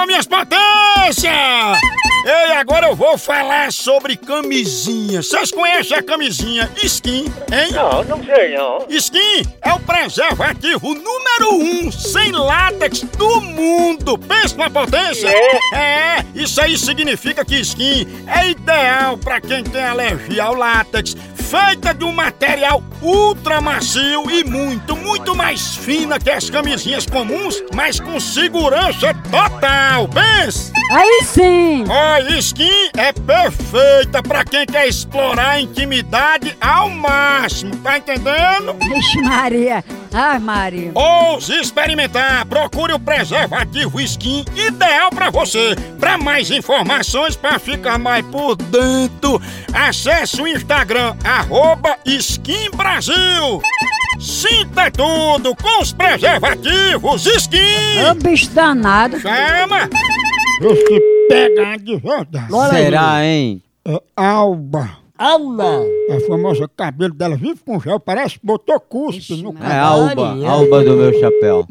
Alô, minhas potências! Ei, agora eu vou falar sobre camisinha. Vocês conhecem a camisinha Skin, hein? Não sei não. Skin é o preservativo número 1 sem látex do mundo. Pensa numa potência? Isso aí significa que Skin é ideal pra quem tem alergia ao látex, feita de um material ultra macio e muito mais fina que as camisinhas comuns, mas com segurança total. Pensa! Aí sim! A Skin é perfeita pra quem quer explorar a intimidade ao máximo, tá entendendo? Vixe Maria! Ai Maria! Ouse experimentar, procure o preservativo Skin ideal pra você. Pra mais informações, pra ficar mais por dentro, acesse o Instagram @SkinBrasil. Sinta tudo com os preservativos Skin! Ô bicho danado! Chama! Esse pega de verdade. Será, hein? É Alba. Alba! A famosa cabelo dela vive com gel, parece que botou cuspe no É cabelo. Alba do meu chapéu.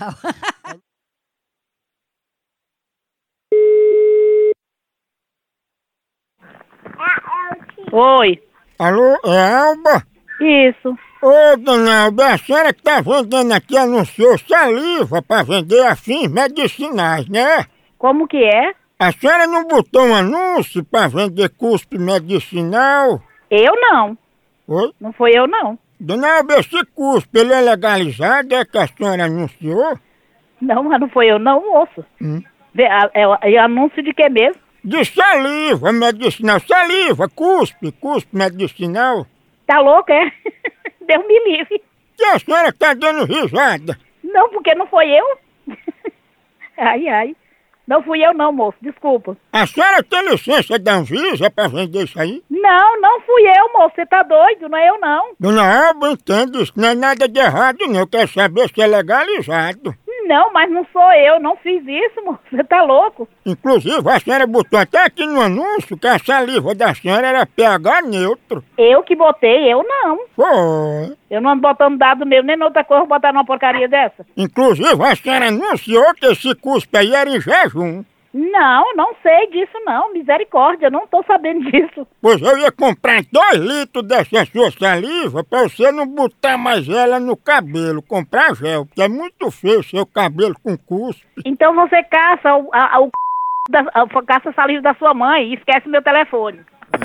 Oi. Alô, é Alba? Isso. Ô, dona Alba, a senhora que tá vendendo aqui anunciou saliva pra vender a fins medicinais, né? Como que é? A senhora não botou um anúncio pra vender cuspe medicinal? Eu não. Oi? Não foi eu não. Dona Alba, esse cuspe, ele é legalizado, é que a senhora anunciou? Não, mas não foi eu não, moço. É anúncio de que mesmo? De saliva medicinal. Saliva, cuspe medicinal. Tá louco, é? Deus me livre. Que a senhora tá dando risada? Não, porque não foi eu. Ai. Não fui eu não, moço, desculpa. A senhora tem licença da Anvisa pra vender isso aí? Não fui eu, moço, você tá doido, não é eu não. Dona Alba, entende, isso não é nada de errado não, eu quero saber se é legalizado. Não, mas não sou eu, não fiz isso, moço, você tá louco. Inclusive, a senhora botou até aqui no anúncio que a saliva da senhora era pH neutro. Eu que botei, eu não. Foi. Eu não ando botando dado meu, nem outra coisa, vou botar numa porcaria dessa. Inclusive, a senhora anunciou que esse cuspe aí era em jejum. Não sei disso não, misericórdia, não tô sabendo disso. Pois eu ia comprar 2 litros dessa sua saliva pra você não botar mais ela no cabelo, comprar gel, porque é muito feio seu cabelo com cuspe. Então você caça caça a saliva da sua mãe e esquece meu telefone.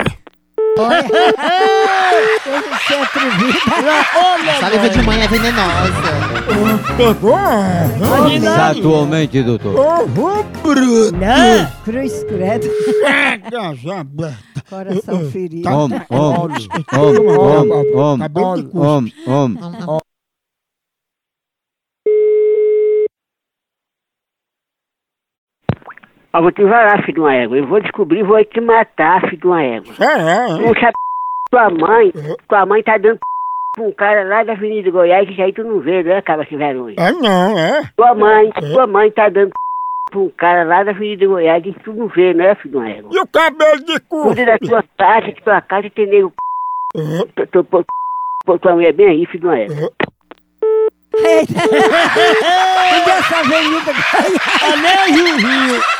Saliva de mãe é venenosa. Pegou? Atualmente, doutor. Ovo bruto. Cruz credo! Chagas abertas. Coração ferido. Homem. Cabelo de cuspe. Eu vou te varar, filho de uma égua. Eu vou descobrir, vou te matar, filho de uma égua. Hein? Tua mãe tá dando pra um cara lá da Avenida Goiás, que aí tu não vê, né, cara, sem vergonha. Não, é? Tua mãe tá dando pra um cara lá da Avenida Goiás, que tu não vê, né, filho de uma égua. E o cabelo de Cuida da cuspe? tua casa, que tua casa tem nego. Tua mulher bem aí, filho de uma égua. Eita! Onde é essa avenida? É nem o Rio.